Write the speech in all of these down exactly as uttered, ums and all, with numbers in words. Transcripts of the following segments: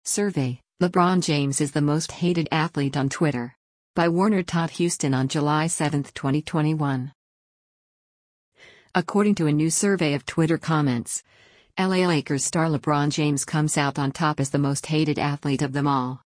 Survey: LeBron James is the most hated athlete on Twitter. By Warner Todd Houston on July seventh, twenty twenty-one. According to a new survey of Twitter comments, L A Lakers star LeBron James comes out on top as the most hated athlete of them all.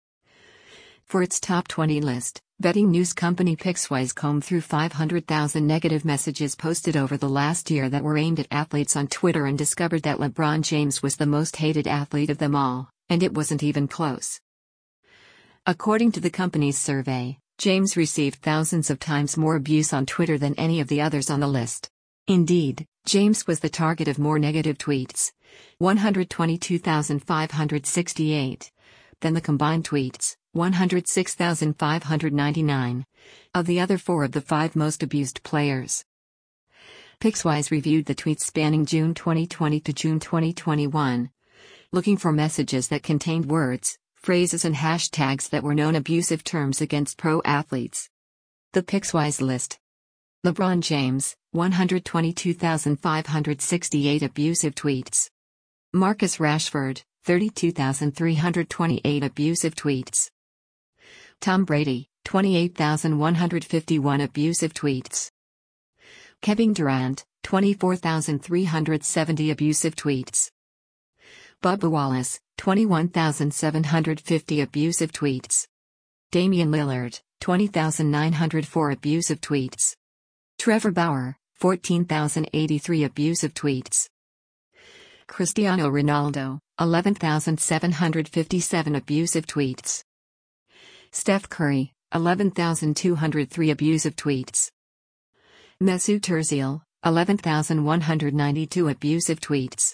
For its top twenty list, betting news company Pickswise combed through five hundred thousand negative messages posted over the last year that were aimed at athletes on Twitter and discovered that LeBron James was the most hated athlete of them all, and it wasn't even close. According to the company's survey, James received thousands of times more abuse on Twitter than any of the others on the list. Indeed, James was the target of more negative tweets, one hundred twenty-two thousand five hundred sixty-eight, than the combined tweets, one hundred six thousand five hundred ninety-nine, of the other four of the five most abused players. Pickswise reviewed the tweets spanning June twenty twenty to June twenty twenty-one, looking for messages that contained words, phrases and hashtags that were known abusive terms against pro athletes. The Pickswise list: LeBron James, one hundred twenty-two thousand five hundred sixty-eight abusive tweets. Marcus Rashford, thirty-two thousand three hundred twenty-eight abusive tweets. Tom Brady, twenty-eight thousand one hundred fifty-one abusive tweets. Kevin Durant, twenty-four thousand three hundred seventy abusive tweets. Bubba Wallace, twenty-one thousand seven hundred fifty abusive tweets. Damian Lillard, twenty thousand nine hundred four abusive tweets. Trevor Bauer, fourteen thousand eighty-three abusive tweets. Cristiano Ronaldo, eleven thousand seven hundred fifty-seven abusive tweets. Steph Curry, eleven thousand two hundred three abusive tweets. Mesut Ozil, eleven thousand one hundred ninety-two abusive tweets.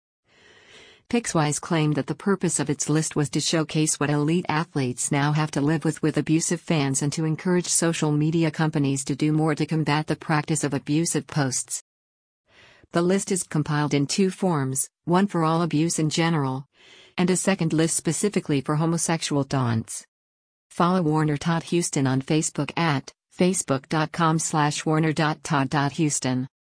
Pickswise claimed that the purpose of its list was to showcase what elite athletes now have to live with with abusive fans and to encourage social media companies to do more to combat the practice of abusive posts. The list is compiled in two forms, one for all abuse in general, and a second list specifically for homosexual taunts. Follow Warner Todd Houston on Facebook at facebook dot com slash warner dot todd dot houston.